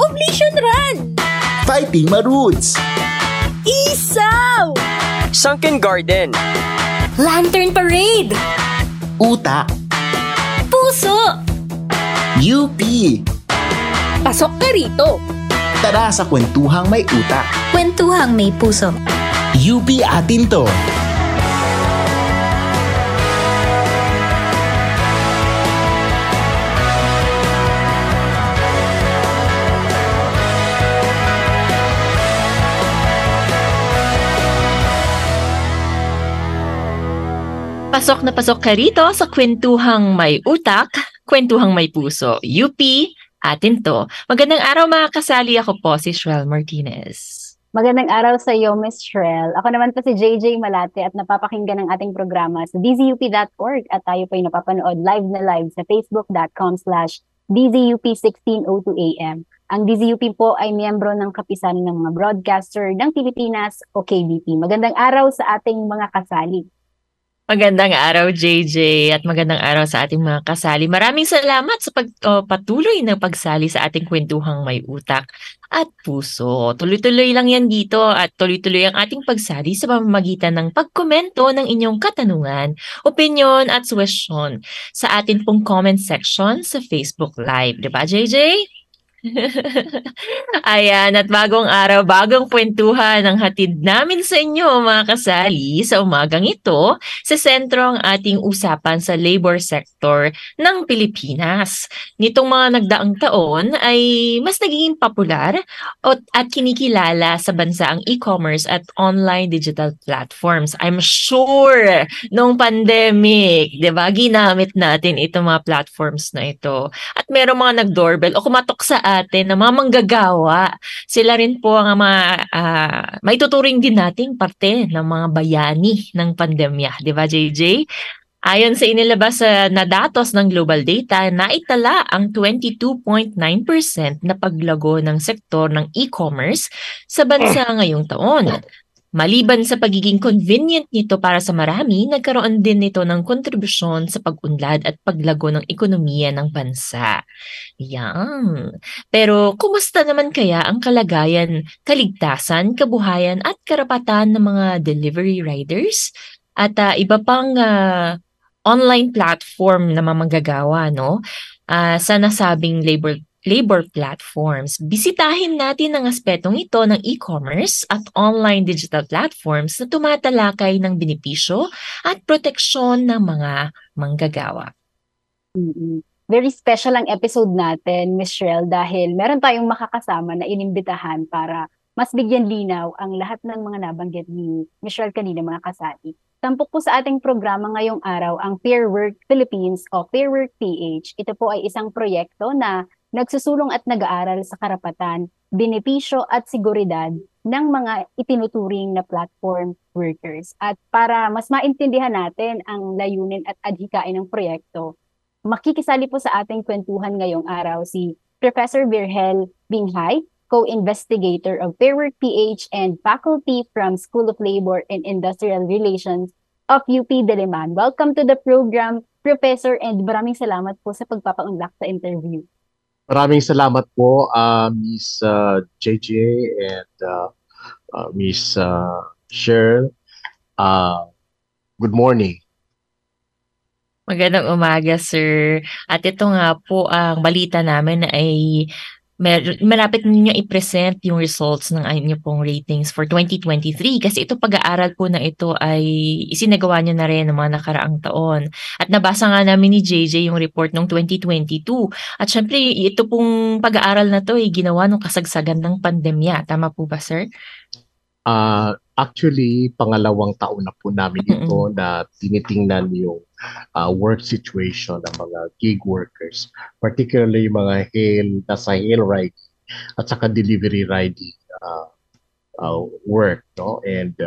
Oblation Run! Fighting Maroots! Isaw! Sunken Garden! Lantern Parade! Uta! Puso! UP! Pasok ka rito! Tara sa kwentuhang may utak. Kwentuhang may puso. UP atin to! Pasok na pasok ka rito sa kwentuhang may utak, kwentuhang may puso. UP, atin to. Magandang araw mga kasali. Ako po si Shrel Martinez. Magandang araw sa iyo, Miss Shrel. Ako naman po si JJ Malate at napapakinggan ang ating programa sa dzup.org at tayo po ay napapanood live na live sa facebook.com/dzup1602 AM. Ang DZUP po ay miyembro ng kapisanan ng mga broadcaster ng Pilipinas o KBP. Magandang araw sa ating mga kasali. Magandang araw, JJ, at magandang araw sa ating mga kasali. Maraming salamat sa patuloy na pagsali sa ating kwentuhang may utak at puso. Tuloy-tuloy lang yan dito at tuloy-tuloy ang ating pagsali sa pamamagitan ng pagkomento ng inyong katanungan, opinion at suwestyon sa atin pong comment section sa Facebook Live. Diba, JJ? Ayan, at bagong araw, bagong kwentuhan ang hatid namin sa inyo mga kasali sa umagang ito sa sentro ang ating usapan sa labor sector ng Pilipinas. Nitong mga nagdaang taon ay mas naging popular at kinikilala sa bansa ang e-commerce at online digital platforms. I'm sure nung pandemic, di ba, ginamit natin itong mga platforms na ito. At merong mga nag-doorbell o kumatok sa atin na mga manggagawa. Sila rin po ang mga maituturing din nating parte ng mga bayani ng pandemya. Di ba, JJ? Ayon sa inilabas na datos ng Global Data, naitala ang 22.9% na paglago ng sektor ng e-commerce sa bansa ngayong taon. Maliban sa pagiging convenient nito para sa marami, nagkaroon din nito ng kontribusyon sa pag-unlad at paglago ng ekonomiya ng bansa. Yan. Pero kumusta naman kaya ang kalagayan, kaligtasan, kabuhayan at karapatan ng mga delivery riders at iba pang online platform na mamanggagawa, no? Sa nasabing labor platforms. Bisitahin natin ang aspetong ito ng e-commerce at online digital platforms na tumatalakay ng benepisyo at proteksyon ng mga manggagawa. Very special ang episode natin, Ms. Shrel, dahil meron tayong makakasama na inimbitahan para mas bigyan linaw ang lahat ng mga nabanggit ni Ms. Shrel kanina, mga kasali. Tampok po sa ating programa ngayong araw ang Fair Work Philippines o Fair Work PH. Ito po ay isang proyekto na nagsusulong at nag-aaral sa karapatan, benepisyo at seguridad ng mga itinuturing na platform workers. At para mas maintindihan natin ang layunin at adhikain ng proyekto, makikisali po sa ating kwentuhan ngayong araw si Professor Virgel Binghay, co-investigator of Fair Work PH and faculty from School of Labor and Industrial Relations of UP Diliman. Welcome to the program, Professor, and maraming salamat po sa pagpapaunlak sa interview. Maraming salamat po, Miss JJ and Miss Shrel. Good morning. Magandang umaga, sir. At ito nga po ang balita namin ay malapit ninyo i-present yung results ng inyo pong ratings for 2023 kasi ito pag-aaral po na ito ay isinagawa nyo na rin ng mga nakaraang taon. At nabasa nga namin ni JJ yung report ng 2022. At syempre ito pong pag-aaral na to ay ginawa nung kasagsagan ng pandemya. Tama po ba, sir? Actually, pangalawang taon na po namin ito na tinitingnan yung work situation ng mga gig workers, particularly yung mga nasa hail riding at saka delivery riding work, no? And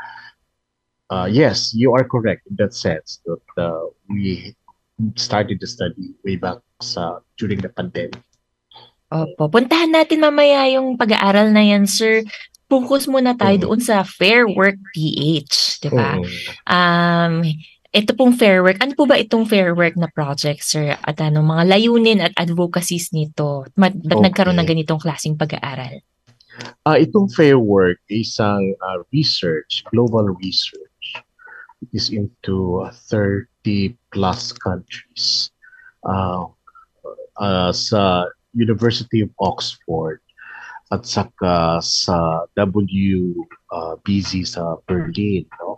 yes, you are correct in that sense that we started the study way back during the pandemic. Opo, puntahan natin mamaya yung pag-aaral na yan, sir. Focus muna tayo doon sa Fair Work PH, di ba? ito pong Fair Work, ano po ba itong Fair Work na project, sir? At ano, mga layunin at advocacies nito? Ba't nagkaroon ng Okay. ganitong klaseng pag-aaral? Itong Fair Work isang research, global research. It is into 30 plus countries. Uh, sa University of Oxford at saka sa WBZ sa Berlin, no?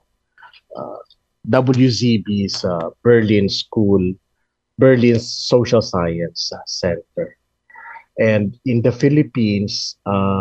WZB sa Berlin Social Science Center. And in the Philippines,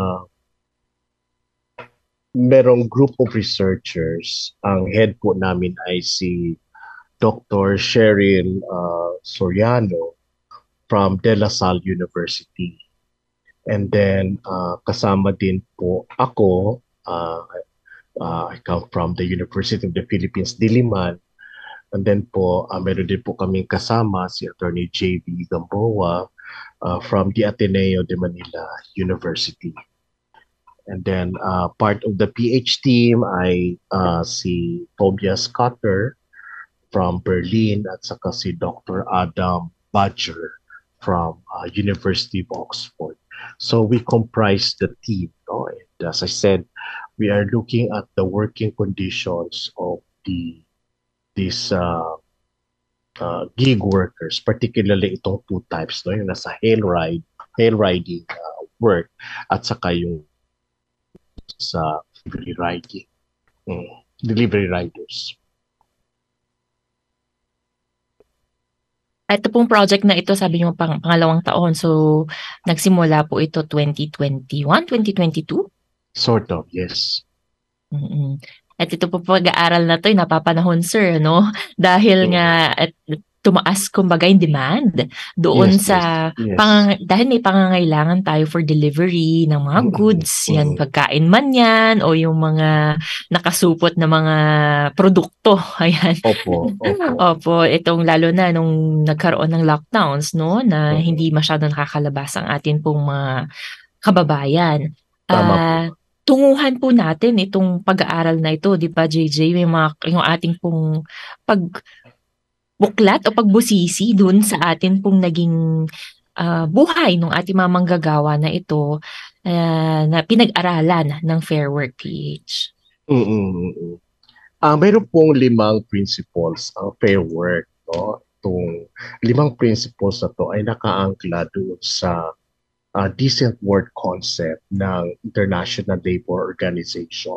merong group of researchers. Ang head po namin ay si Dr. Cheryl Soriano from De La Salle University. And then kasama din po ako, I come from the University of the Philippines, Diliman. And then po, meron din po kaming kasama si Attorney J.B. Gamboa from the Ateneo de Manila University. And then part of the PH team ay si Tobias Cotter from Berlin at saka si Dr. Adam Badger from University of Oxford. So we comprise the team, no? And as I said, we are looking at the working conditions of these gig workers, particularly itong two types, no? Yung nasa hail riding work at saka yung sa delivery riders. Ito pong project na ito, sabi niyo pangalawang taon. So, nagsimula po ito 2021, 2022? Sort of, yes. Mm-mm. At ito po pag-aaral na ito, napapanahon, sir, no? Dahil nga at tumaas kumbaga yung demand doon sa dahil may pangangailangan tayo for delivery ng mga goods, yan pagkain man yan o yung mga nakasupot na mga produkto. Ayan. Opo, itong lalo na nung nagkaroon ng lockdowns, no, na hindi masyadong nakakalabas ang atin pong mga kababayan. Tunguhan po natin itong pag-aaral na ito, di ba, JJ? Yung ating pong pagbuklat o pagbusisi dun sa atin pong naging buhay ng ating mga manggagawa na ito na pinag-aralan ng Fair Work PH. Mayroon pong 5 principles ang Fair Work. No? Itong 5 principles na to ay nakaangkla doon sa decent work concept ng International Labor Organization.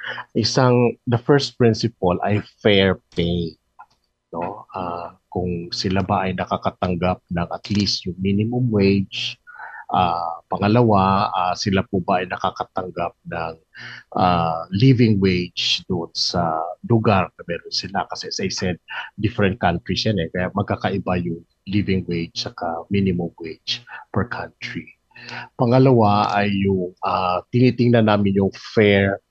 The first principle ay fair pay. No? Kung sila ba ay nakakatanggap ng at least yung minimum wage. Pangalawa, sila po ba ay nakakatanggap ng living wage doon sa lugar na meron sila. Kasi as I said, different countries yan eh. Kaya magkakaiba yung living wage saka minimum wage per country. Pangalawa ay yung tinitingnan namin yung fair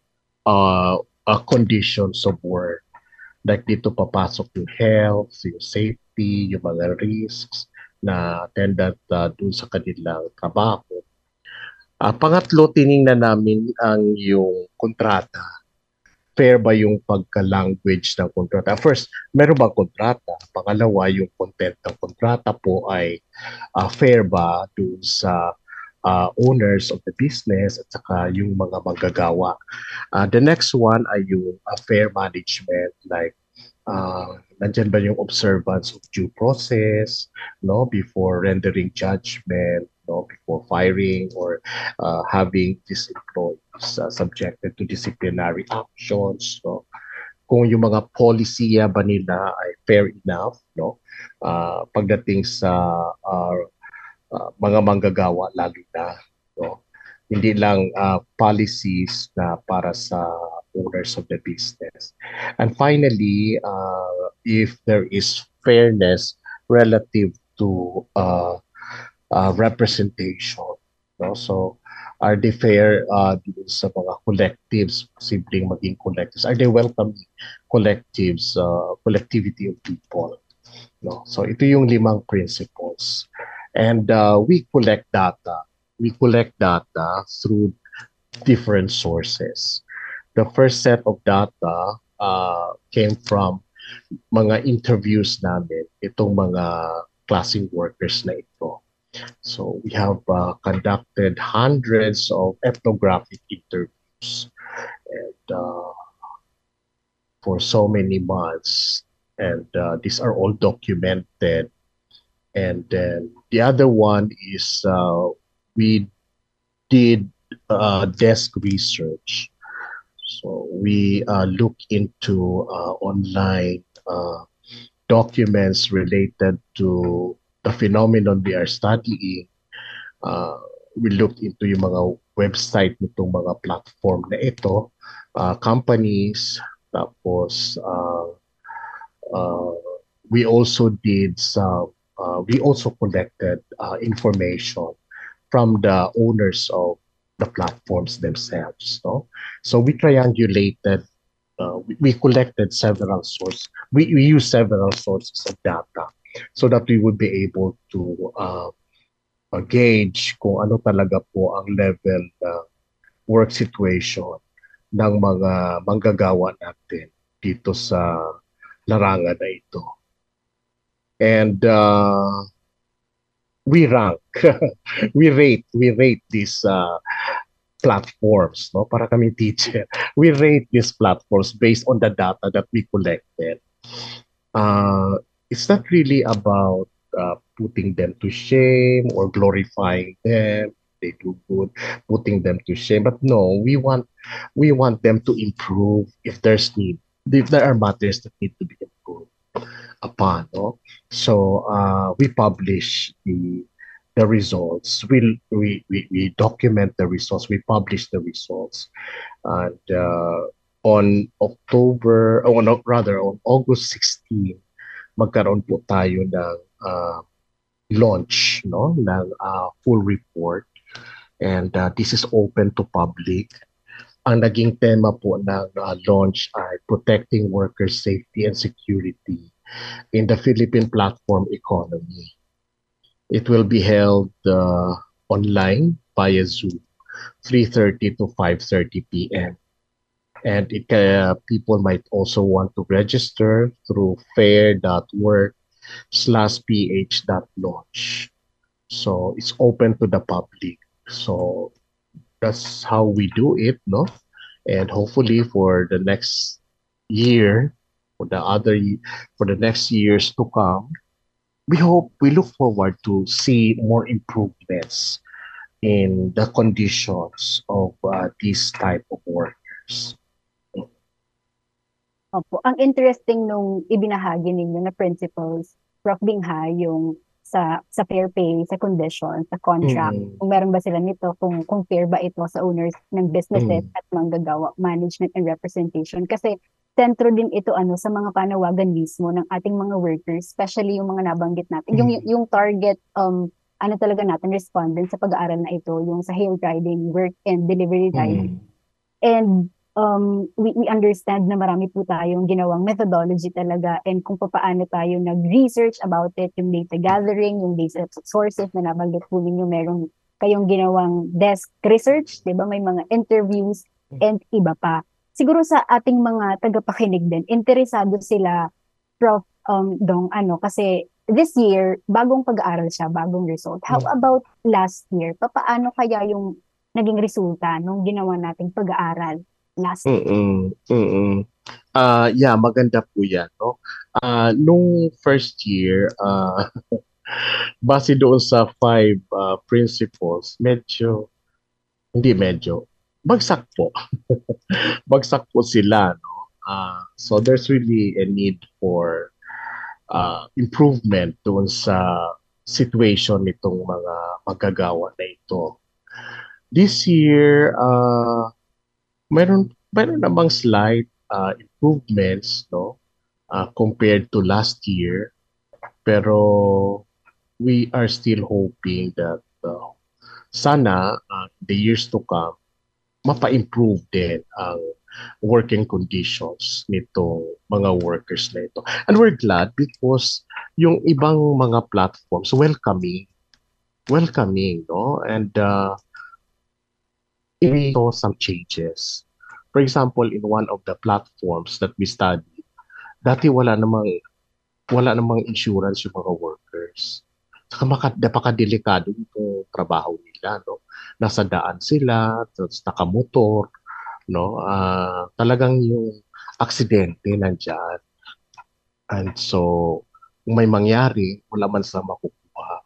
conditions of work. Like dito papasok yung health, yung safety, yung mga risks na attendant dun sa kanilang trabaho. Pangatlo, tiningnan namin ang yung kontrata. Fair ba yung pagka-language ng kontrata? First, meron bang kontrata? Pangalawa, yung content ng kontrata po ay fair ba dun sa owners of the business at saka yung mga manggagawa. The next one ay yung fair management, like nandyan ba yung observance of due process, no, before rendering judgment, no, before firing or having these employees subjected to disciplinary actions, no. Kung yung mga polisiya ba nila ay fair enough, no, pagdating sa mga manggagawa lalo na, no? Hindi lang policies na para sa owners of the business. And finally, if there is fairness relative to representation, no? So are they fair sa mga collectives, posibleng maging collectives? Are they welcoming collectives, collectivity of people? No? So ito yung 5 principles. And we collect data. We collect data through different sources. The first set of data came from mga interviews namin itong mga classing workers na ito. So we have conducted hundreds of ethnographic interviews and for so many months, and these are all documented. And then the other one is we did desk research. So we look into online documents related to the phenomenon we are studying. We looked into yung mga website nitong mga platform na ito, companies, tapos we also did some, we also collected information from the owners of the platforms themselves. No? So we triangulated, we collected several sources. We used several sources of data so that we would be able to gauge kung ano talaga po ang level ng work situation ng mga manggagawa natin dito sa larangan na ito. And we rank, we rate these platforms, no? Para kami teacher. We rate these platforms based on the data that we collected. It's not really about putting them to shame or glorifying them. They do good, putting them to shame. But no, we want them to improve if there's need. If there are matters that need to be improved upon. No? So we publish the results. We document the results. We publish the results, and on October, or no, rather on August 16, magkaroon po tayo ng launch, no, ng full report, and this is open to public. Ang naging tema po ng launch ay protecting worker safety and security in the Philippine platform economy. It will be held online via Zoom, 3:30 to 5:30 p.m. And people might also want to register through fair.work/ph.launch. So it's open to the public. So that's how we do it, no? And hopefully for the next year, for the next years to come, we look forward to see more improvements in the conditions of these type of workers. Opo. Ang interesting nung ibinahagi ninyo na principles, Prof. Bingha, yung sa fair pay, sa condition, sa contract, kung meron ba sila nito, kung fair ba ito sa owners ng businesses at manggagawa, management and representation. Kasi sentro din ito sa mga panawagan mismo ng ating mga workers, especially yung mga nabanggit natin. Yung target talaga natin respondent sa pag-aaral na ito, yung sa hail riding, work and delivery riding. And we understand na marami po tayong ginawang methodology talaga, and kung paano tayo nag-research about it, yung data gathering, yung data sources na nabanggit po ninyo, meron kayong ginawang desk research, di ba? May mga interviews and iba pa. Siguro sa ating mga tagapakinig din, interesado sila, Prof. Dong, kasi this year, bagong pag-aaral siya, bagong result. How about last year? Paano kaya yung naging resulta nung ginawa nating pag-aaral last year? Yeah, maganda po yan, no? Nung first year, base doon sa 5 principles, bagsak po. Bagsak po sila, no? So there's really a need for improvement doon sa situation nitong mga magagawa na ito. This year, meron namang slight improvements, no, compared to last year, pero we are still hoping that sana the years to come mapa-improve din ang working conditions nitong mga workers na ito. And we're glad because yung ibang mga platforms welcoming, no, and we saw some changes. For example, in one of the platforms that we studied, Dati wala namang insurance yung mga workers. Saka napakadelikado itong trabaho nila, no? Nasa daan sila, tapos nakamotor, no? Talagang yung aksidente nandiyan. And so, kung may mangyari, wala man sa makukuha.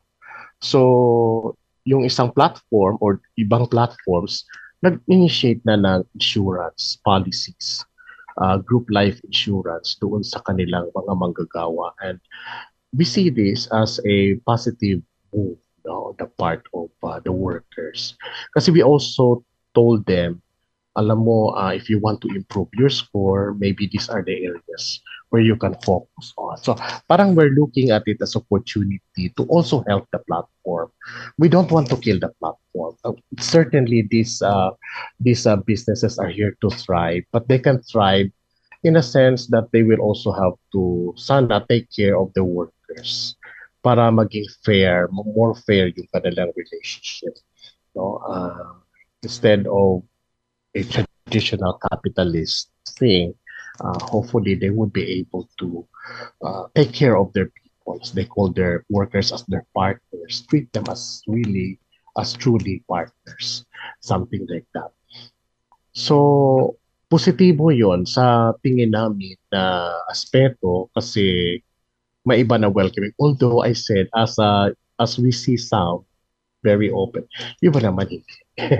So, yung isang platform or ibang platforms, nag-initiate na ng insurance policies, group life insurance doon sa kanilang mga manggagawa. And we see this as a positive move, no, on the part of the workers. Kasi we also told them, alam mo, if you want to improve your score, maybe these are the areas where you can focus on. So parang we're looking at it as opportunity to also help the platform. We don't want to kill the platform. Certainly, these businesses are here to thrive, but they can thrive in a sense that they will also have to sana take care of the workers para maging fair, more fair yung kanilang relationship. No? Instead of a traditional capitalist thing, hopefully they would be able to take care of their people. They call their workers as their partners, treat them as truly partners, something like that. So, positibo yon sa tingin namin na aspeto kasi maiba na welcoming. Although I said, as we see some, very open. Iba naman hindi.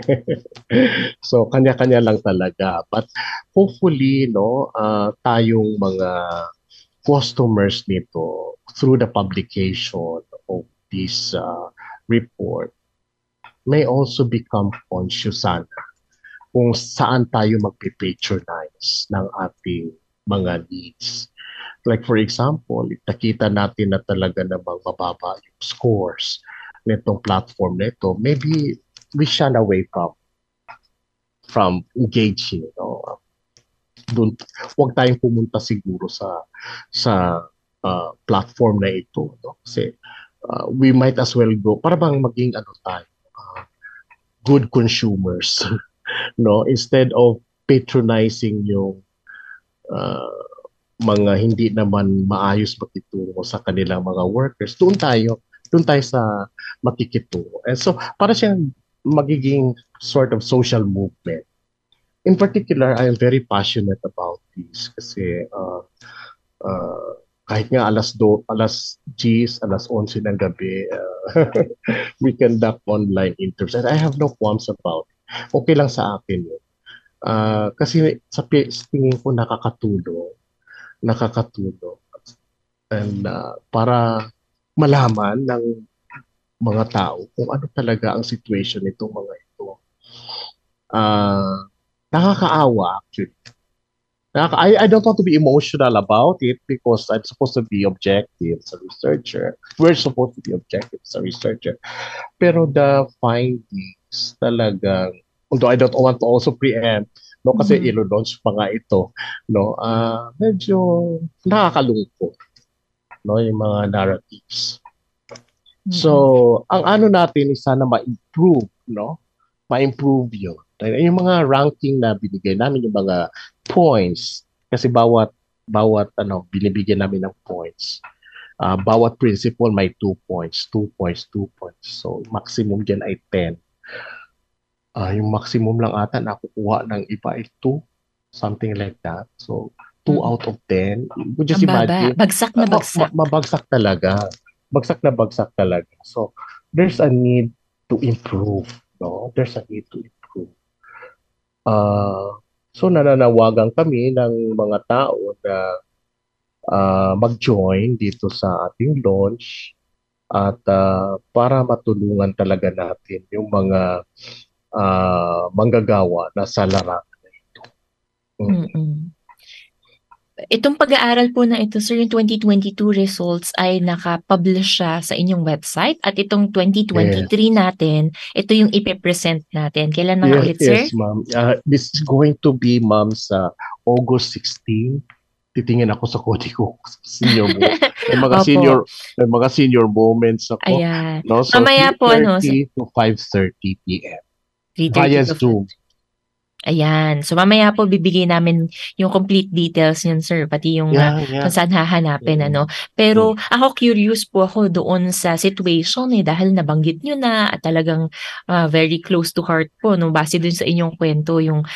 So, kanya-kanya lang talaga. But hopefully, no, tayong mga customers nito, through the publication of this report, may also become conscious sana kung saan tayo magpe-patronize ng ating mga needs. Like for example, nakita natin na talaga namang mababa yung scores nitong platform nito, maybe we shun away from engaging, no? Doon, huwag tayong pumunta siguro sa platform na ito, no? Kasi we might as well go para bang maging tayo, good consumers, no? Instead of patronizing yung mga hindi naman maayos makitungo sa kanilang mga workers, doon tayo sa makikitungo. And so, para siyang magiging sort of social movement. In particular, I am very passionate about this kasi kahit nga alas 10, alas 11 ng gabi, we conduct online interviews. And I have no qualms about it. Okay lang sa akin yun. Kasi sa tingin ko nakakatulong. And para malaman ng mga tao kung ano talaga ang situation nitong mga ito. Nakakaawa actually. I don't want to be emotional about it because I'm supposed to be objective as a researcher. We're supposed to be objective as a researcher. Pero the findings talagang, although I don't want to also preempt, no, kasi ilo-launch pa nga ito, no, medyo nakakalungkot, no, yung mga narratives. So, ang ano natin is sana ma-improve, no? Ma-improve yun. Yung mga ranking na binigay namin, yung mga points, kasi bawat binibigyan namin ng points. Bawat principle may 2 points. So, maximum dyan ay 10. Yung maximum lang ata nakukuha ng iba ay 2, something like that. So, 2 out of 10. You just imagine. Bagsak na bagsak. Mabagsak talaga. Bagsak na bagsak talaga. So, there's a need to improve. No? There's a need to improve. So, nananawagan kami ng mga tao na mag-join dito sa ating launch at para matulungan talaga natin yung mga manggagawa na sa larangan na ito. Itong pag-aaral po na ito, sir, yung 2022 results ay nakapublish siya sa inyong website at itong 2023 natin, ito yung ipe-present natin. Kailan na ulit, sir? Yes, ma'am. This is going to be, ma'am, sa August 16. Titingin ako sa kodi ko. Senior mo. May mga senior moments ako. Ayan. No? So, Mamaya po, 3:30 to 5:30 p.m. Via Zoom. Ayan. So mamaya po bibigay namin yung complete details niyan, sir, pati yung Yeah. kung saan hahanapin, Mm. ano. Pero ako curious po ako doon sa situation dahil nabanggit niyo na at talagang very close to heart po no base dun sa inyong kwento yung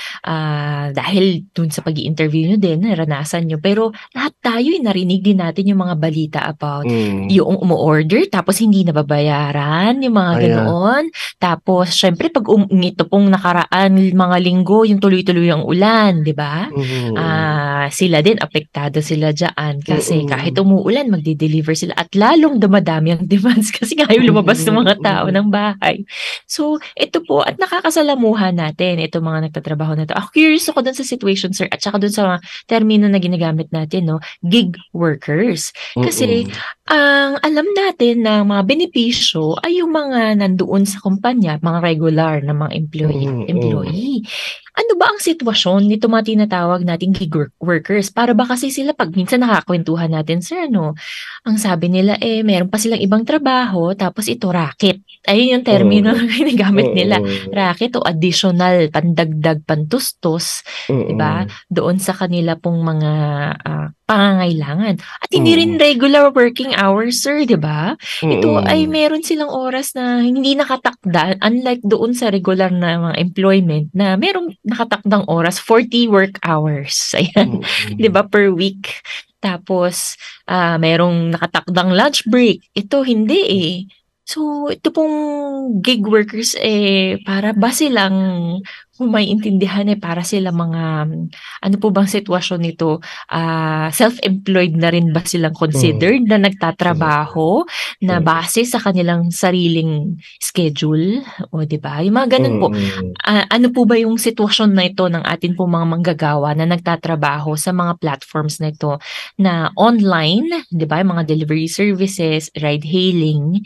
dahil dun sa pag-i-interview niyo din naranasan niyo. Pero lahat tayo narinig din natin yung mga balita about yung umu-order tapos hindi nababayaran, yung mga Ayan. ganoon. Tapos syempre pag ito pong nakaraan mga linggo yung tuloy-tuloy ang ulan, 'di ba? Sila din apektado sila diyan kasi kahit umuulan magde-deliver sila at lalong dumadami ang demands kasi ayaw lumabas ng mga tao ng bahay. So, ito po at nakakasalamuhan natin itong mga nagtatrabaho na to. Ako curious ako dun sa situation, sir, at saka dun sa termino na ginagamit natin, no? Gig workers. Kasi ang alam natin na mga benepisyo ay yung mga nandoon sa kumpanya, mga regular na mga employee. Ano ba ang sitwasyon nito mga tinatawag nating gig workers? Para ba kasi sila pag minsan nakakwentuhan natin, sir, no? Ang sabi nila meron pa silang ibang trabaho tapos ito racket. Ayun yung termino na ginagamit nila. Racket o additional, pandagdag, pantustos, 'di ba? Doon sa kanila pong mga pangangailangan. At hindi rin regular working hours, sir, 'di ba? Ito ay meron silang oras na hindi nakatakda, unlike doon sa regular na mga employment na merong nakatakdang oras, 40 work hours. Ayan, 'di ba, per week. Tapos merong nakatakdang lunch break. Ito hindi eh. So, ito pong gig workers para ba silang kung may intindihan para sila mga ano po bang sitwasyon nito? Self-employed na rin ba silang considered na nagtatrabaho na base sa kanilang sariling schedule? O 'di ba? Yung mga ganun po. Ano po ba yung sitwasyon na ito ng atin po mga manggagawa na nagtatrabaho sa mga platforms na ito na online, 'di ba? Yung mga delivery services, ride hailing,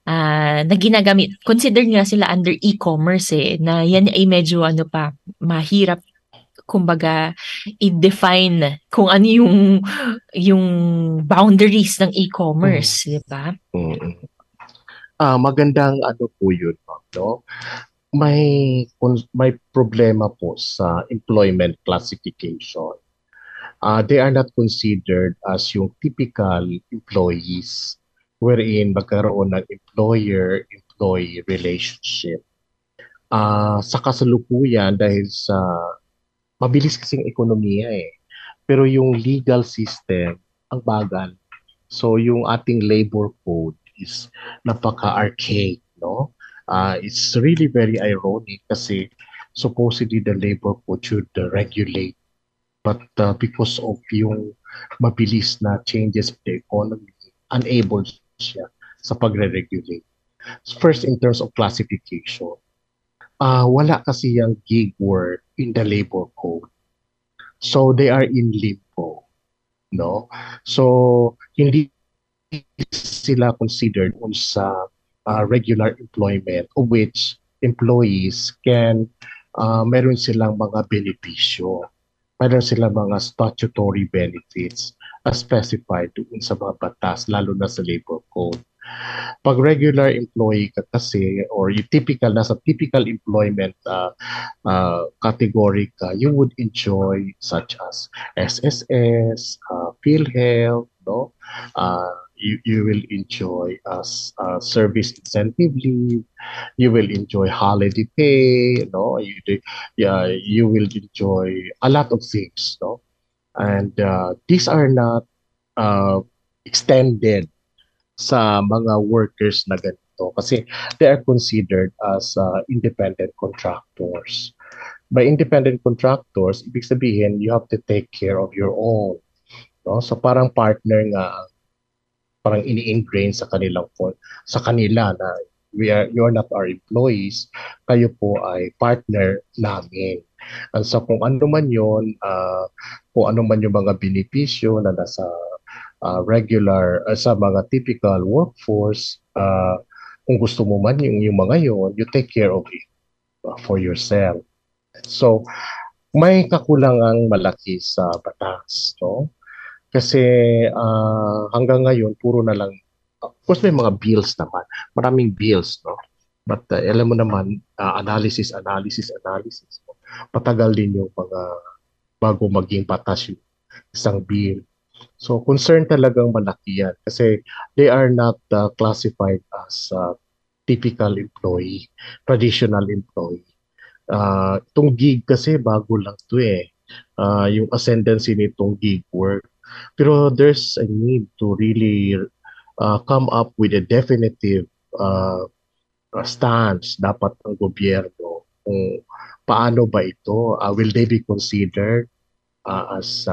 na ginagamit, consider nga sila under e-commerce na yan ay medyo mahirap kumbaga i-define kung ano yung boundaries ng e-commerce, di ba? Magandang po yun, no? May problema po sa employment classification. They are not considered as yung typical employees wherein magkaroon ng employer-employee relationship. Sa kasalukuyan dahil sa mabilis kasing ekonomiya pero yung legal system ang bagal. So yung ating labor code is napaka-archaic, no? It's really very ironic kasi supposedly the labor code should regulate, but because of yung mabilis na changes of the economy, unable siya sa pagre-regulate. First, in terms of classification, wala kasi yung gig work in the labor code. So they are in limbo, no? So hindi sila considered sa regular employment of which employees can meron silang mga benepisyo, meron silang mga statutory benefits as specified doon sa mga batas, lalo na sa labor code. Pag regular employee ka kasi or yung nasa typical employment category ka, you would enjoy such as SSS, PhilHealth, no? You will enjoy service incentive leave, you will enjoy holiday pay, no? You will enjoy a lot of things, no? And these are not extended sa mga workers na ganito kasi they are considered as independent contractors. By independent contractors, ibig sabihin you have to take care of your own, no? So parang partner nga, parang ini-ingrain sa kanila na you are not our employees, kayo po ay partner namin. And so kung ano man yun, kung ano man yung mga benepisyo na nasa regular, sa mga typical workforce, kung gusto mo man yung mga yun, you take care of it for yourself. So, may kakulangang malaki sa batas, no? Kasi hanggang ngayon, puro na lang, of course may mga bills naman, maraming bills, no? But alam mo naman, analysis. patagal din yung mga bago maging patas yung isang bill. So concern talagang malaki yan kasi they are not classified as typical employee, traditional employee. Itong gig kasi bago lang to eh. Yung ascendancy nitong gig work. Pero there's a need to really come up with a definitive stance dapat ng gobyerno kung paano ba ito. Will they be considered as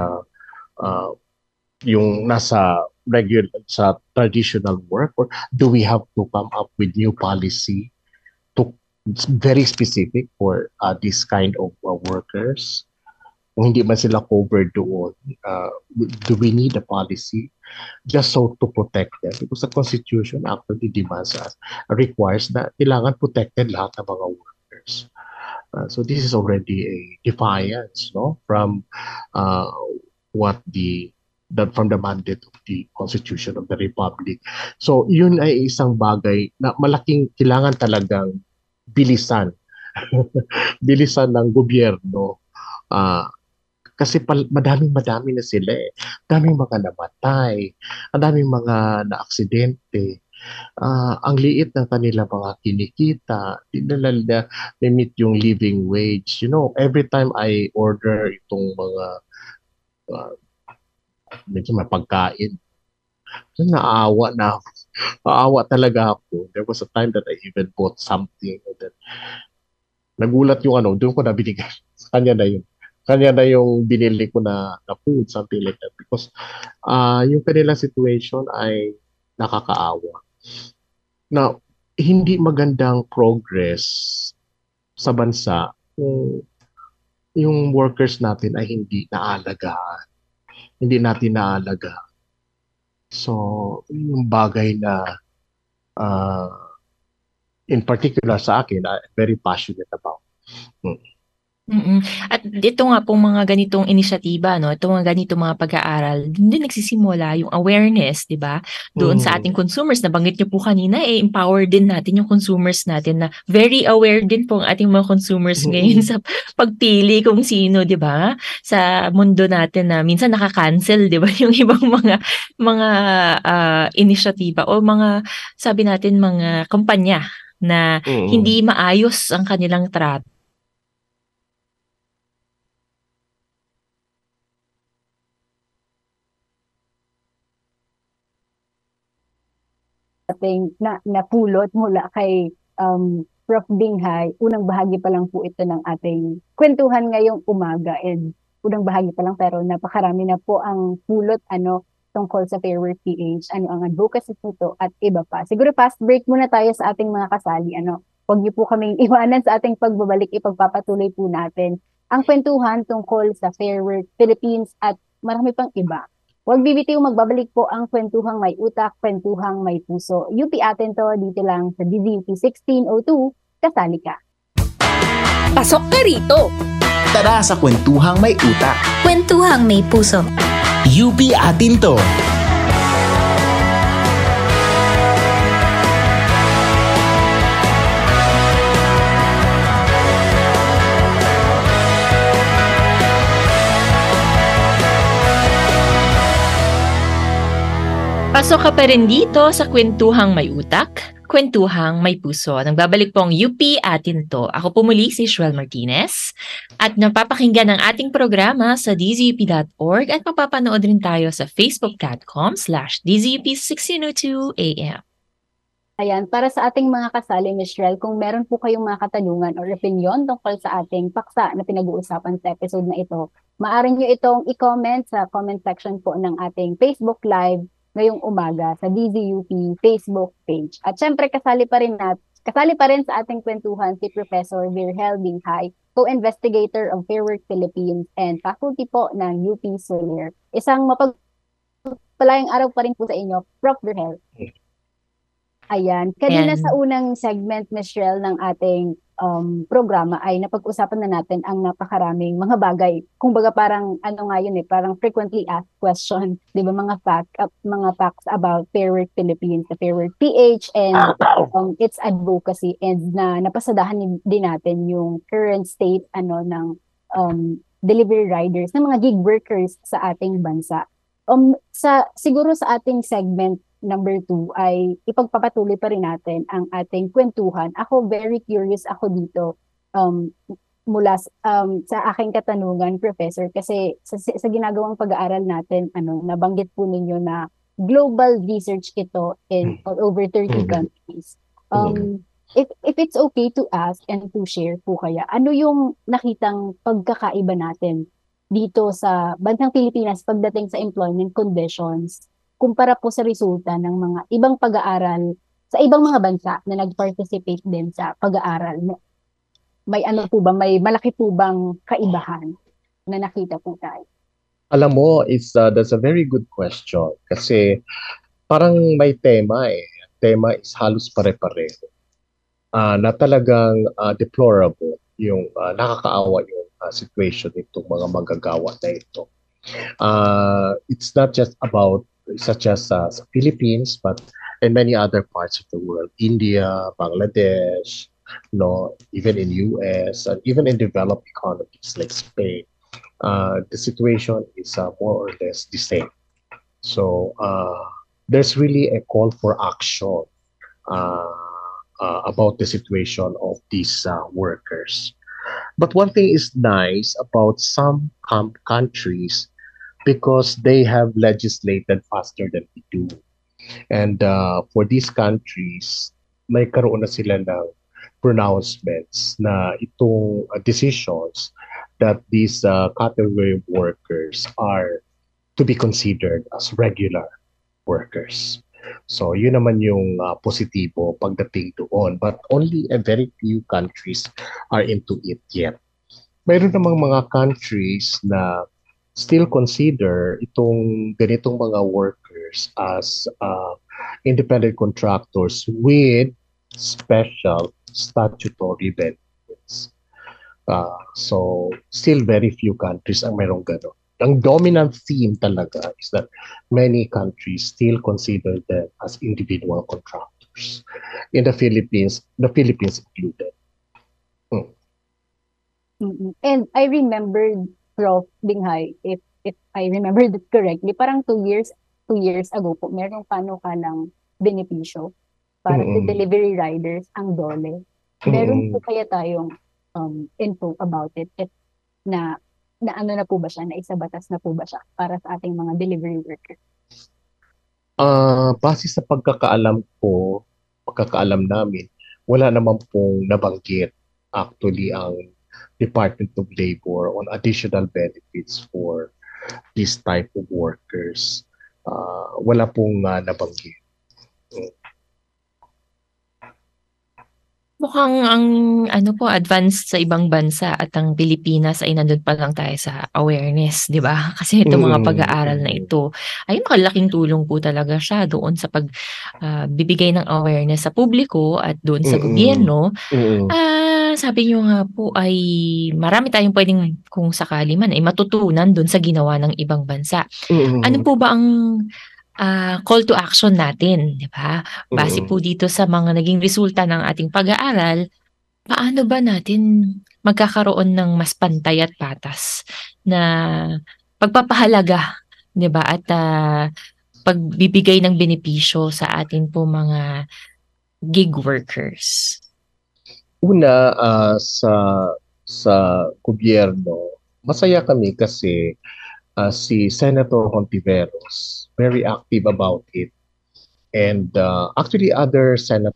yung nasa regular sa traditional work, or do we have to come up with new policy to very specific for this kind of workers? Kung hindi man sila covered doon, do we need a policy just so to protect them? Because the Constitution actually demands us, requires na kailangan protected lahat ng mga workers. So this is already a defiance, no, from from the mandate of the Constitution of the Republic. So yun ay isang bagay na malaking kailangan talagang bilisan. Bilisan ng gobyerno. Kasi madaming na sila eh. Daming mga namatay, ang daming mga na-aksidente. Ang liit ng kanilang mga kinikita, hindi na meet yung living wage. You know, every time I order itong mga medyo mapagkain, naawa talaga ako. There was a time that I even bought something that nagulat yung doon ko na binigay. Kanya na yung binili ko na food, something like that. Because yung kanilang situation ay nakakaawa. Now, hindi magandang progress sa bansa kung yung workers natin ay hindi naalagaan. Hindi natin naalagaan. So, yung bagay na in particular sa akin, I'm very passionate about. At ito nga pong mga ganitong inisyatiba, no, itong mga ganitong mga pag-aaral, din nagsisimula yung awareness, di ba? Doon sa ating consumers, nabanggit niyo po kanina, empower din natin yung consumers natin na very aware din po ang ating mga consumers ngayon sa pagpili kung sino, di ba? Sa mundo natin na minsan nakaka-cancel, di ba? Yung ibang mga inisyatiba o mga, sabi natin, mga kumpanya na hindi maayos ang kanilang trato. Ating napulot mula kay Prof. Dinghay. Unang bahagi pa lang po ito ng ating kwentuhan ngayong umaga, and unang bahagi pa lang pero napakarami na po ang pulot tungkol sa Fair Work PH, ang advocacy nito at iba pa. Siguro fast break muna tayo sa ating mga kasali. Huwag niyo po kaming iwanan sa ating pagbabalik, ipagpapatuloy po natin ang kwentuhan tungkol sa Fair Work Philippines at marami pang iba. Huwag bibitiw, magbabalik po ang kwentuhang may utak, kwentuhang may puso. UP atin to, dito lang sa DZUP 1602, kasali ka. Pasok ka rito! Tara sa kwentuhang may utak. Kwentuhang may puso. UP atin to. Pasok ka pa rin dito sa kwentuhang may utak, kwentuhang may puso. Nagbabalik po ang UP atin to. Ako po muli si Shuel Martinez at napapakinggan ang ating programa sa dzup.org at mapapanood rin tayo sa facebook.com/dzup1602 AM. Ayan, para sa ating mga kasali, Ms. Shrel, kung meron po kayong mga katanungan or opinion tungkol sa ating paksa na pinag-uusapan sa episode na ito, maaari nyo itong i-comment sa comment section po ng ating Facebook Live ngayong umaga sa DZUP Facebook page. At syempre, kasali pa rin sa ating kwentuhan si Professor Virgel Dinghay, co-investigator of Fair Work Philippines and faculty po ng UP Soler. Isang mapagpalayang araw pa rin po sa inyo, Prof. Virgel. Ayan, kanina sa unang segment, Ms. Shrel, ng ating programa ay napag-usapan na natin ang napakaraming mga bagay. Kumbaga parang ano nga yun parang frequently asked question, 'di ba, mga facts about Fair Work Philippines, the Fair Work PH and its advocacy, and na napasadahan din natin yung current state ng delivery riders, ng mga gig workers sa ating bansa. Siguro sa ating segment number 2 ay ipagpapatuloy pa rin natin ang ating kwentuhan. Ako, very curious ako dito mula sa aking katanungan, Professor, kasi sa ginagawang pag-aaral natin, nabanggit po ninyo na global research ito in all over 30 countries. If it's okay to ask and to share po kaya, ano yung nakitang pagkakaiba natin dito sa bansang Pilipinas pagdating sa employment conditions kumpara po sa resulta ng mga ibang pag-aaral sa ibang mga bansa na nag-participate din sa pag-aaral? May may malaki po bang kaibahan na nakita po tayo? Alam mo, that's a very good question kasi parang may tema eh. Tema is halos pare-pareho. Na talagang deplorable yung nakakaawa yung situation nitong mga manggagawa na ito. It's not just about such as sa Philippines, but in many other parts of the world, India, Bangladesh, even in US, and even in developed economies like Spain, the situation is more or less the same. So there's really a call for action about the situation of these workers. But one thing is nice about some countries, because they have legislated faster than we do. And for these countries, may karoon na sila ng pronouncements na itong decisions that these category workers are to be considered as regular workers. So yun naman yung positibo pagdating doon. But only a very few countries are into it yet. Mayroon namang mga countries na still consider itong ganitong mga workers as independent contractors with special statutory benefits. So still very few countries ang mayroong gano'n. Ang dominant theme talaga is that many countries still consider them as individual contractors. In the Philippines included. And I remembered, Prof. Binghay, if I remembered it correctly, parang 2 years ago po, merong panukalang benepisyo para sa delivery riders, ang DOLE. Meron po kaya tayong info about it, na ano na po ba siya, na isabatas na po ba siya para sa ating mga delivery workers? Base sa pagkakaalam namin, wala naman pong nabanggit actually ang Department of Labor on additional benefits for this type of workers. Wala pong nabanggit. Mukhang ang advanced sa ibang bansa at ang Pilipinas ay nandun pa lang tayo sa awareness, di ba? Kasi itong mga pag-aaral na ito ay makalaking tulong po talaga siya doon sa bibigay ng awareness sa publiko at doon sa gobyerno. Sabi niyo nga po ay marami tayong pwedeng kung sakali man ay matutunan doon sa ginawa ng ibang bansa. Ano po ba ang call to action natin, di ba? Base po dito sa mga naging resulta ng ating pag-aaral, paano ba natin magkakaroon ng mas pantay at patas na pagpapahalaga, di ba? At pagbibigay ng benepisyo sa atin po mga gig workers. Una, sa gobyerno, masaya kami kasi si Senator Hontiveros, very active about it. And actually other senators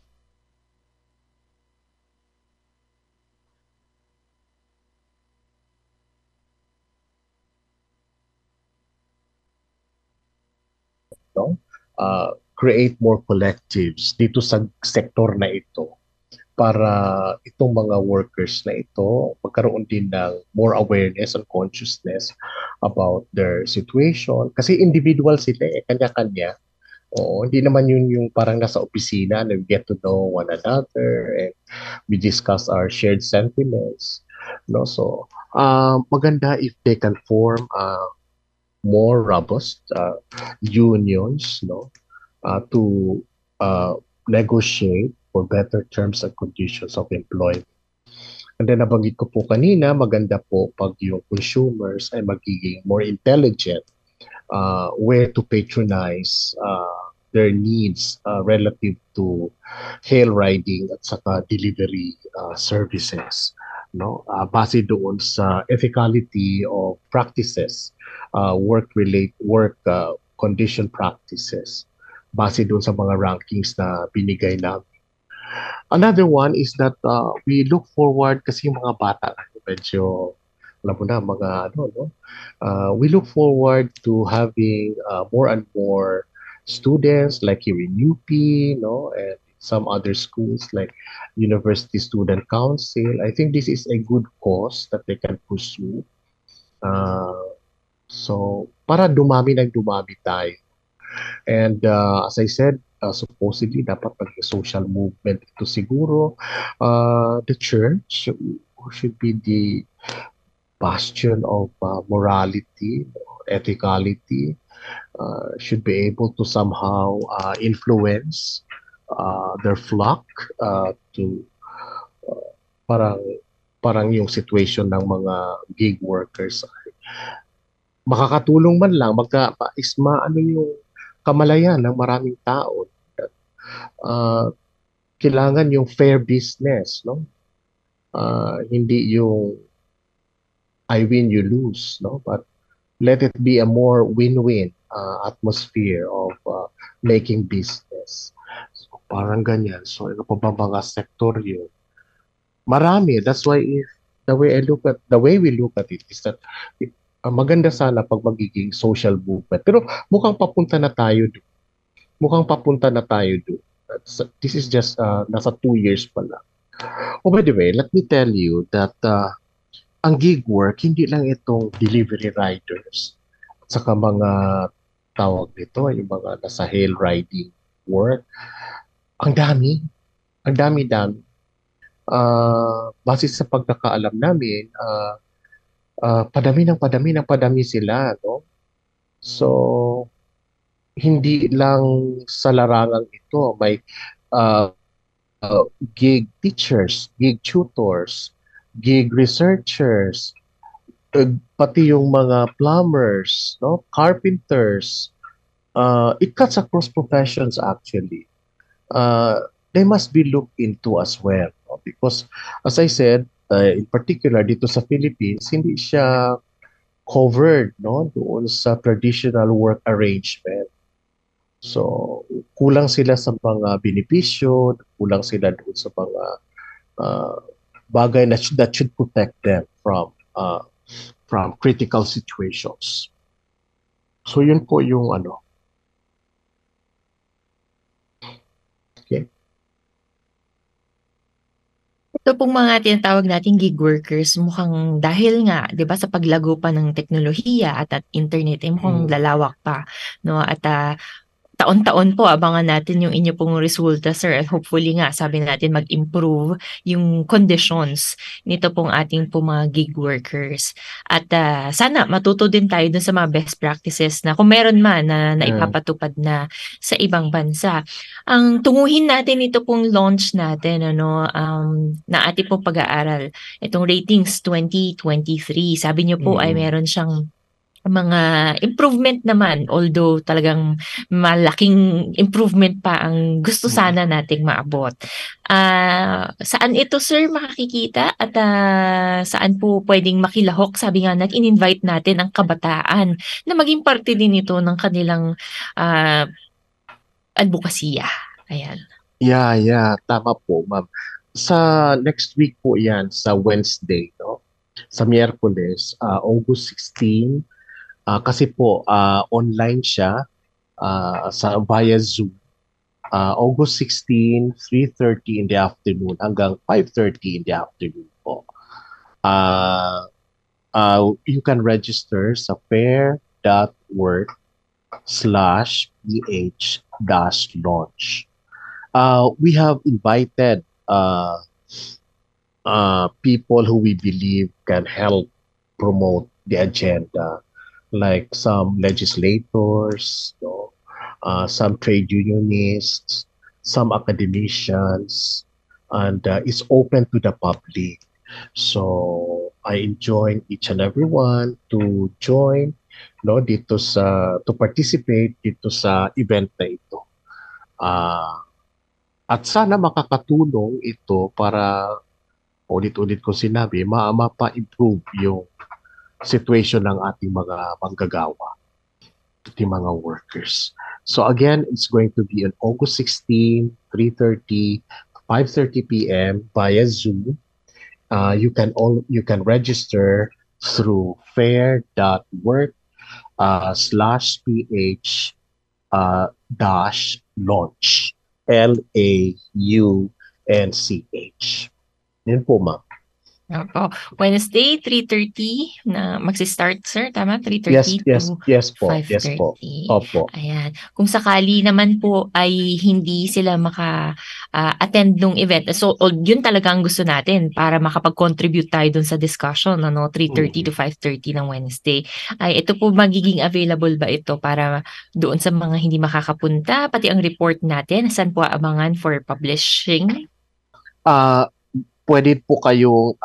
create more collectives dito sa sektor na ito para itong mga workers na ito magkaroon din ng more awareness and consciousness about their situation. Kasi individual sila kanya-kanya. Oo, hindi naman yun yung parang nasa opisina na we get to know one another and we discuss our shared sentiments. No? So, maganda if they can form more robust unions, no, to negotiate for better terms and conditions of employment. And then nabanggit ko po kanina, maganda po pag yung consumers ay magiging more intelligent where to patronize their needs relative to hail riding at saka delivery services, no, base doon sa ethicality of practices, work condition practices, base doon sa mga rankings na binigay namin. Another one is that we look forward kasi yung mga bata medyo alam mo na mga ano, no, we look forward to having more and more students like here in UP, no, and some other schools like University Student Council. I think this is a good cause that they can pursue. So, para dumami ng dumami tayo. And as I said, supposedly dapat maging social movement ito siguro. The church should be the bastion of morality, ethicality, should be able to somehow influence their flock to parang parang yung situation ng mga gig workers makakatulong man lang magka-isma ano yung kamalayan ng maraming tao. Kailangan yung fair business, no? Hindi yung I win, you lose, no? But let it be a more win-win atmosphere of making business. So, parang ganyan. So, ano pa ba mga sektor yun? Marami. That's why the way we look at it is that maganda sana pag magiging social movement. Pero mukhang papunta na tayo doon. This is just nasa 2 years pa lang. Oh, by the way, let me tell you that ang gig work, hindi lang itong delivery riders at saka mga tawag nito, yung mga nasa hail riding work. Ang dami. Base sa pagkakaalam namin, padami sila, no? So, hindi lang sa larangang ito, may gig teachers, gig tutors, gig researchers, pati yung mga plumbers, no, carpenters. It cuts across professions actually. They must be looked into as well, no? Because as I said, in particular dito sa Philippines, hindi siya covered, no, doon sa traditional work arrangement. So, kulang sila sa mga benepisyo, kulang sila doon sa mga bagay that should protect them from critical situations. So yun po yung ano. Okay. Ito pong mga tinatawag nating gig workers, mukhang dahil nga, 'di ba, sa paglago pa ng teknolohiya at internet, mukhang lalawak pa, no? At taon-taon po abangan natin yung inyo pong resulta, sir, at hopefully nga sabi natin mag-improve yung conditions nito pong ating po mga gig workers. At sana matuto din tayo dun sa mga best practices na kung meron man na ipapatupad na sa ibang bansa. Ang tunguhin natin ito pong launch natin na ating pong pag-aaral, itong Ratings 2023. Sabi niyo po ay meron siyang mga improvement naman, although talagang malaking improvement pa ang gusto sana nating maabot. Saan ito, sir, makikita at saan po pwedeng makilahok? Sabi nga, in-invite natin ang kabataan na maging parte din ito ng kanilang advokasya. Ayan. Yeah, tama po, ma'am. Sa next week po yan, sa Wednesday, no? Sa Miyerkules, August 16, kasi po online siya via Zoom. August 16, 3:30 in the afternoon hanggang 5:30 in the afternoon po. You can register sa fair.work fair.work/ph-launch. We have invited people who we believe can help promote the agenda, like some legislators, some trade unionists, some academicians, and it's open to the public. So I enjoin each and everyone to join, no, to participate dito sa event na ito. At sana makakatulong ito para, ulit-ulit ko sinabi, mapa-improve yung situation ng ating mga manggagawa, ating mga workers. So again, it's going to be on August 16, 3:30, 5:30 p.m. via Zoom. You can register through fair.work/ph-launch. LAUNCH. Yan po, ma'am. Opo. Wednesday, 3:30 na magsi-start, sir. Tama? 3:30 Yes po. 5:30. Yes po. Opo. Ayan. Kung sakali naman po ay hindi sila maka-attend nung event. So, yun talaga ang gusto natin para makapag-contribute tayo dun sa discussion, 3:30 to 5:30 ng Wednesday. Ay, ito po magiging available ba ito para doon sa mga hindi makakapunta? Pati ang report natin, saan po abangan for publishing? Pwede po kayong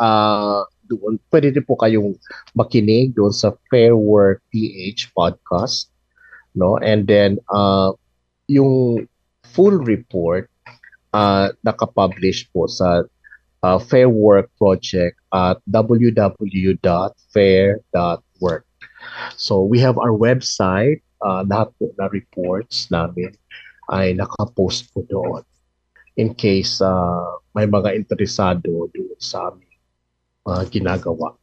makinig doon sa Fair Work PH podcast, no? And then yung full report nakapublish po sa Fair Work Project at www.fair.work. So we have our website, lahat po na reports namin ay nakapost po doon, in case may mga interesado doon sa aming ginagawa.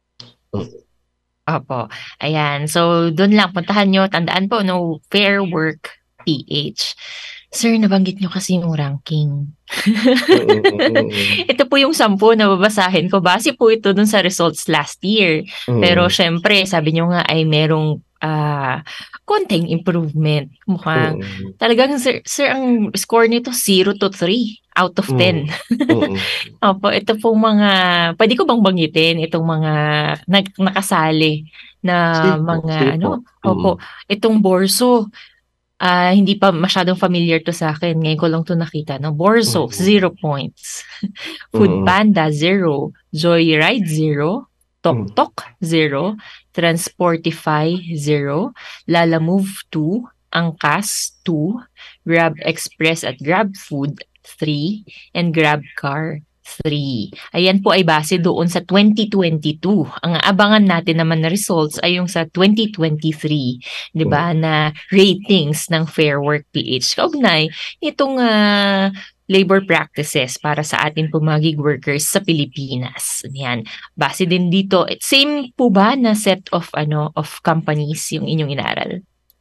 Opo. Ayan. So, doon lang. Puntahan nyo. Tandaan po, Fair Work PH. Sir, nabanggit nyo kasi yung ranking. Ito po yung 10 na babasahin ko. Base po ito dun sa results last year. Pero syempre, sabi nyo nga ay merong konting improvement. Mukhang talagang sir, ang score nito 0 to 3 out of 10. Opo, ito pong mga, pwede ko bang banggitin itong mga nakasali na opo, itong Borso. Hindi pa masyadong familiar to sa akin. Ngayon ko lang to nakita. Borso, 0 points. Food Panda, 0. Joyride, 0. Tok-Tok, 0. Transportify, 0. Lalamove, 2. Angkas, 2. Grab Express at Grab Food, 3. And Grab Car, 3. Ayan po ay base doon sa 2022. Ang abangan natin naman na results ay yung sa 2023, 'di ba, na ratings ng Fair Work PH. Kaugnay itong labor practices para sa ating pumagig workers sa Pilipinas. Yan. Base din dito, same po ba na set of companies yung inyong inaral?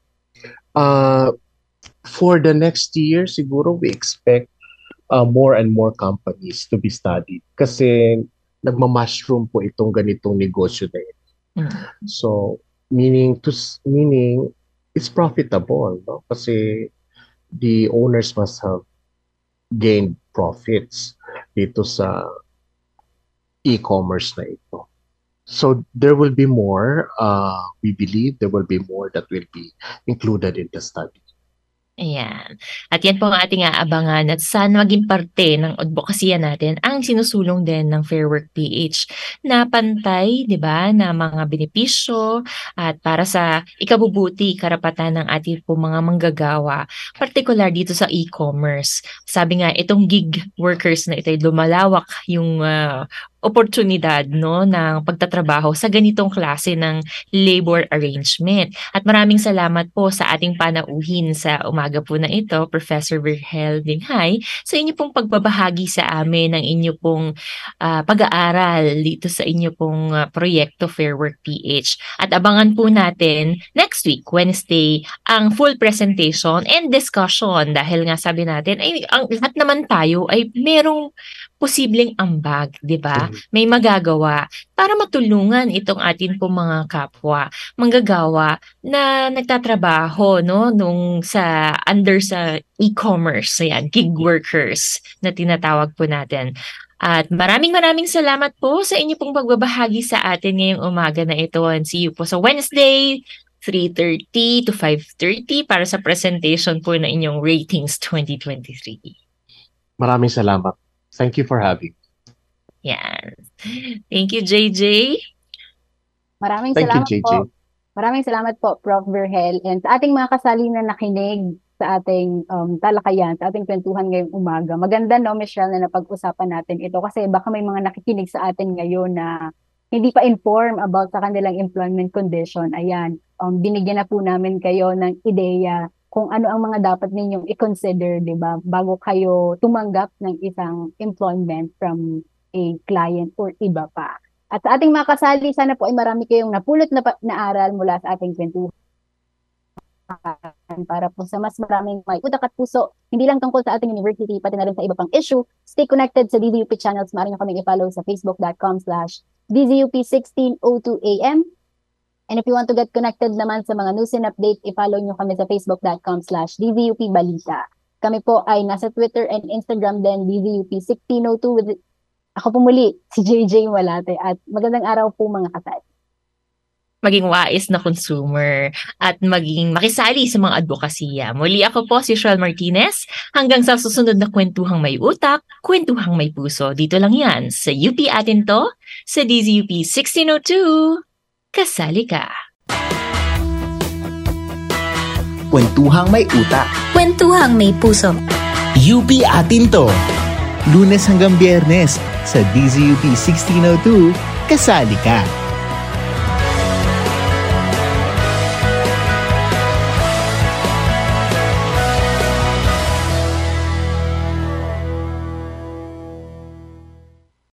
For the next year, siguro we expect more and more companies to be studied kasi nagma-mushroom po itong ganitong negosyo na ito. So, meaning it's profitable, no? Kasi the owners must have gained profits dito sa e-commerce na ito. So, there will be more, we believe there will be more that will be included in the study. Ayan. At yan po ang ating aabangan at sana maging parte ng advocacy natin ang sinusulong din ng Fair Work PH na pantay, di ba, na mga benepisyo at para sa ikabubuti, karapatan ng ating po mga manggagawa, particular dito sa e-commerce. Sabi nga, itong gig workers na ito ay lumalawak yung oportunidad ng pagtatrabaho sa ganitong klase ng labor arrangement. At maraming salamat po sa ating panauhin sa umaga po na ito, Professor Virgel Dinghay, sa inyo pong pagbabahagi sa amin ng inyo pong pag-aaral dito sa inyo pong proyekto Fair Work PH. At abangan po natin next week, Wednesday, ang full presentation and discussion dahil nga sabi natin ay ang lahat naman tayo ay merong posibleng ambag, di ba? May magagawa para matulungan itong atin pong mga kapwa, manggagawa na nagtatrabaho no under sa e-commerce, ayan, gig workers na tinatawag po natin. At maraming salamat po sa inyo pong pagbabahagi sa atin ngayong umaga na ito. And see you po sa Wednesday, 3:30 to 5:30 para sa presentation po na inyong Ratings 2023. Maraming salamat. Thank you for having. Yan. Thank you, JJ. Maraming Thank you, salamat JJ. po. Maraming salamat po, Prof. Verhel. And sa ating mga kasali na nakinig sa ating talakayan, sa ating kwentuhan ngayong umaga. Maganda, no, Michelle, na napag-usapan natin ito kasi baka may mga nakikinig sa atin ngayon na hindi pa inform about sa kanilang employment condition. Ayan, binigyan na po namin kayo ng ideya kung ano ang mga dapat ninyong i-consider, di ba, bago kayo tumanggap ng isang employment from a client or iba pa. At sa ating mga kasali, sana po ay marami kayong napulot na aral mula sa ating kwentuhan para po sa mas maraming may utak at puso, hindi lang tungkol sa ating university, pati na rin sa iba pang issue. Stay connected sa DZUP channels. Maaari nyo kaming i-follow sa facebook.com/DZUP1602am. And if you want to get connected naman sa mga news and update, i-follow nyo kami sa facebook.com/DZUP Balita. Kami po ay nasa Twitter and Instagram din, DZUP1602. Ako po muli, si JJ Malate. At magandang araw po mga kasali. Maging wais na consumer at maging makisali sa mga advokasya. Muli ako po si Shirl Martinez. Hanggang sa susunod na kwentuhang may utak, kwentuhang may puso. Dito lang yan sa UP Atin To, sa DZUP 1602. Kasali ka. Kwentuhang may utak. Kwentuhang may puso. UP Atin To. Lunes hanggang Biyernes sa DZUP 1602. Kasali ka.